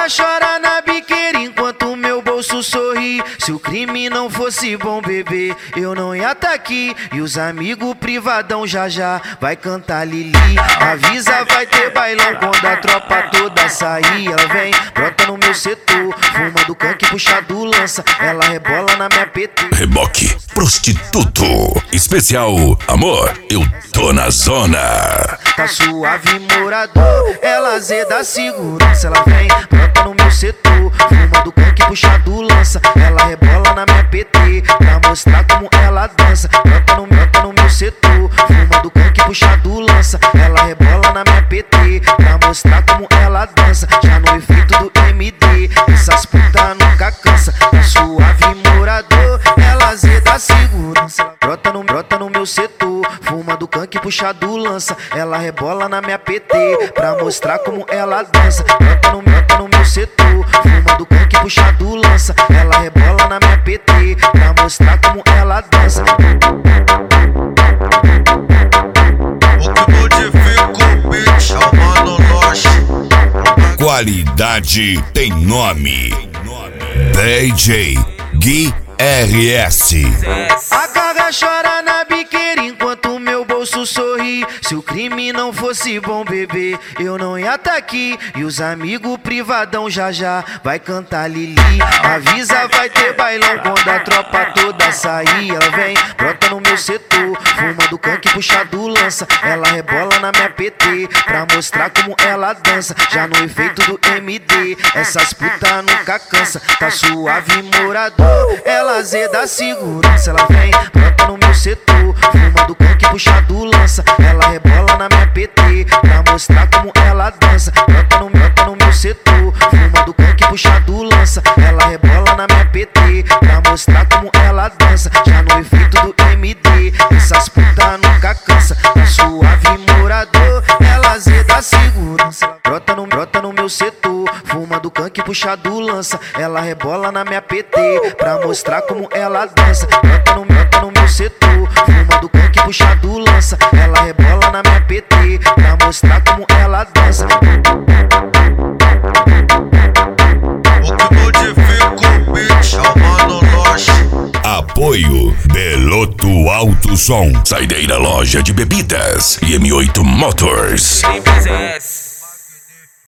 cara chora na biqueira enquanto meu bolso sorri. Se o crime não fosse bom, bebê, eu não ia tá aqui. E os amigos privadão já já vai cantar Lili. Avisa, vai ter bailão quando a tropa toda sair. Ela vem, brota no meu setor, fumando canque, puxado lança. Ela rebola na minha PT. Reboque prostituto especial, amor, eu tô na zona. Tá suave morador, ela zeda segurança. Ela vem, brota no meu setor, fumando canque, puxado lança. Ela rebola na minha PT, pra mostrar como ela dança. Brota no meu setor, fumando canque, puxado lança. Ela rebola na minha PT, pra mostrar como ela dança. Já no efeito do MD, essas puta nunca cansa. Tá suave morador, ela zeda segurança. Brota no meu setor, fumando canque, puxado lança. Ela rebola na minha PT, pra mostrar como ela dança. Brota no meu setor, fumando canque, puxado lança. Ela rebola na minha PT, pra mostrar como ela dança. O que modifica o beat é o Mano Loche. Qualidade tem nome. DJ Gui RS. A cara chora na biqueira enquanto meu bolso sorri. Se o crime não fosse bom, bebê, eu não ia tá aqui. E os amigos privadão já já vai cantar Lili. Avisa, vai ter bailão quando a tropa toda sair. Ela vem, brota no meu setor, fumando canque, puxado lança. Ela rebola na minha PT, pra mostrar como ela dança. Já no efeito do MD, essas puta nunca cansa. Tá suave morador, ela zeda segurança. Ela vem, brota no meu setor, fumando canque, puxado lança. Ela rebola na minha PT, pra mostrar como ela dança. Brota no meu setor, fumando canque, puxado lança. Ela rebola na minha PT, pra mostrar como ela dança. Já no efeito do MD, essas puta nunca cansa. Tá suave morador, ela zeda segurança. Brota no meu setor, fumando canque, puxado lança. Ela rebola na minha PT, pra mostrar como ela dança. Brota no meu setor, fumando canque, puxado lança. Ela rebola na minha PT, pra mostrar como ela dança. O que modifica o beat é o Mano Loche. Apoio Beloto Alto Som, Saideira Loja de Bebidas e M8 Motors. Sem